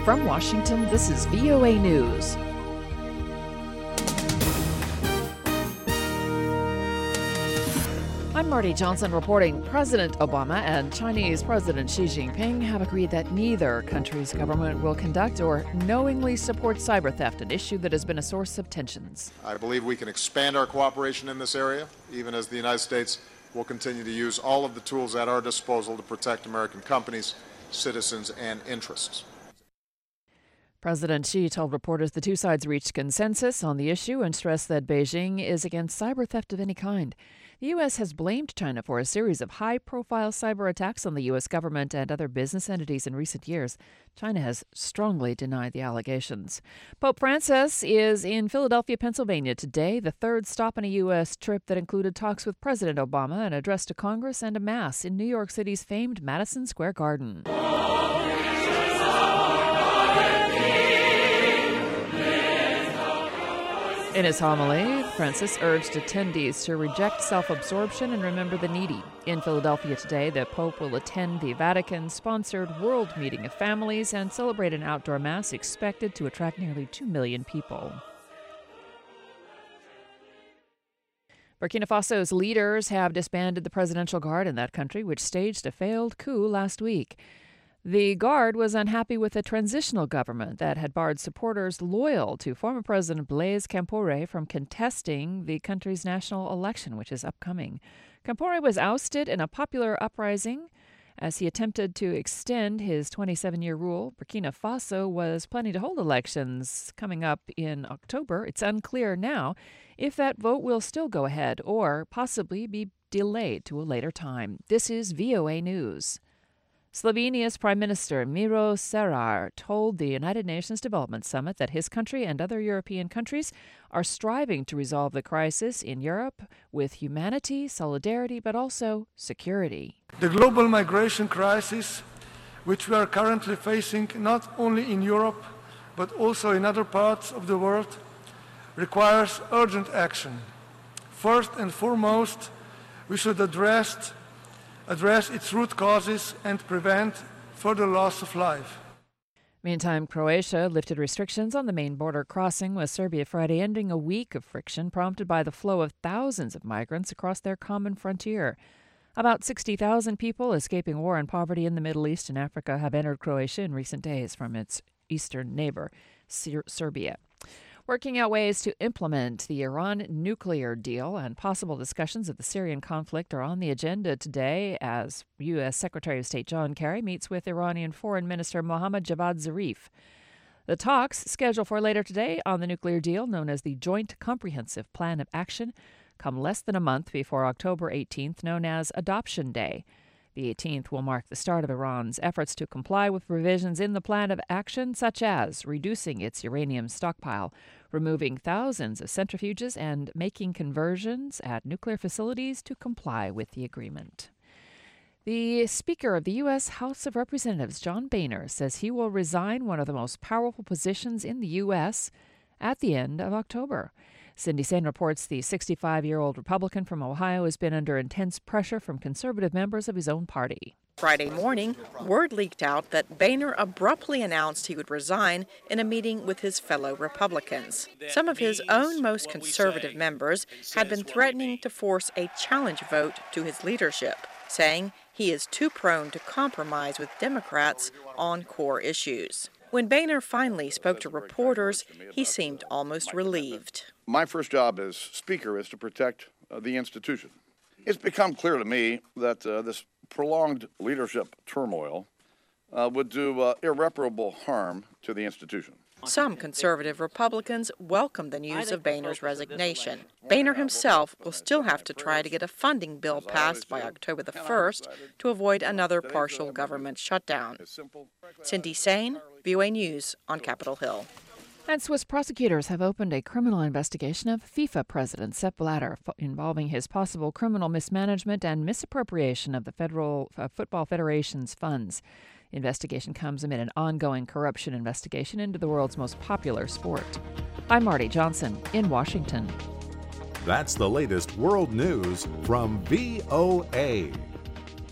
From Washington, this is VOA News. I'm Marty Johnson reporting President Obama and Chinese President Xi Jinping have agreed that neither country's government will conduct or knowingly support cyber theft, an issue that has been a source of tensions. I believe we can expand our cooperation in this area, even as the United States will continue to use all of the tools at our disposal to protect American companies, citizens, and interests. President Xi told reporters the two sides reached consensus on the issue and stressed that Beijing is against cyber theft of any kind. The U.S. has blamed China for a series of high-profile cyber attacks on the U.S. government and other business entities in recent years. China has strongly denied the allegations. Pope Francis is in Philadelphia, Pennsylvania today, the third stop on a U.S. trip that included talks with President Obama, an address to Congress, and a mass in New York City's famed Madison Square Garden. In his homily, Francis urged attendees to reject self-absorption and remember the needy. In Philadelphia today, the Pope will attend the Vatican-sponsored World Meeting of Families and celebrate an outdoor mass expected to attract nearly 2 million people. Burkina Faso's leaders have disbanded the Presidential Guard in that country, which staged a failed coup last week. The Guard was unhappy with a transitional government that had barred supporters loyal to former President Blaise Compaoré from contesting the country's national election, which is upcoming. Compaoré was ousted in a popular uprising as he attempted to extend his 27-year rule. Burkina Faso was planning to hold elections coming up in October. It's unclear now if that vote will still go ahead or possibly be delayed to a later time. This is VOA News. Slovenia's Prime Minister Miro Cerar told the United Nations Development Summit that his country and other European countries are striving to resolve the crisis in Europe with humanity, solidarity, but also security. The global migration crisis, which we are currently facing not only in Europe, but also in other parts of the world, requires urgent action. First and foremost, we should address its root causes and prevent further loss of life. Meantime, Croatia lifted restrictions on the main border crossing with Serbia Friday, ending a week of friction prompted by the flow of thousands of migrants across their common frontier. About 60,000 people escaping war and poverty in the Middle East and Africa have entered Croatia in recent days from its eastern neighbor, Serbia. Working out ways to implement the Iran nuclear deal and possible discussions of the Syrian conflict are on the agenda today as U.S. Secretary of State John Kerry meets with Iranian Foreign Minister Mohammad Javad Zarif. The talks, scheduled for later today on the nuclear deal, known as the Joint Comprehensive Plan of Action, come less than a month before October 18th, known as Adoption Day. The 18th will mark the start of Iran's efforts to comply with provisions in the plan of action, such as reducing its uranium stockpile, removing thousands of centrifuges, and making conversions at nuclear facilities to comply with the agreement. The Speaker of the U.S. House of Representatives, John Boehner, says he will resign one of the most powerful positions in the U.S. at the end of October. Cindy Sain reports the 65-year-old Republican from Ohio has been under intense pressure from conservative members of his own party. Friday morning, word leaked out that Boehner abruptly announced he would resign in a meeting with his fellow Republicans. Some of his own most conservative members had been threatening to force a challenge vote to his leadership, saying he is too prone to compromise with Democrats on core issues. When Boehner finally spoke to reporters, he seemed almost relieved. My first job as Speaker is to protect the institution. It's become clear to me that this prolonged leadership turmoil would do irreparable harm to the institution. Some conservative Republicans welcome the news of Boehner's resignation. Boehner himself will still have to try to get a funding bill passed by October the 1st to avoid another partial government shutdown. Cindy Sain, VOA News on Capitol Hill. And Swiss prosecutors have opened a criminal investigation of FIFA president Sepp Blatter involving his possible criminal mismanagement and misappropriation of the Federal Football Federation's funds. The investigation comes amid an ongoing corruption investigation into the world's most popular sport. I'm Marty Johnson in Washington. That's the latest world news from VOA.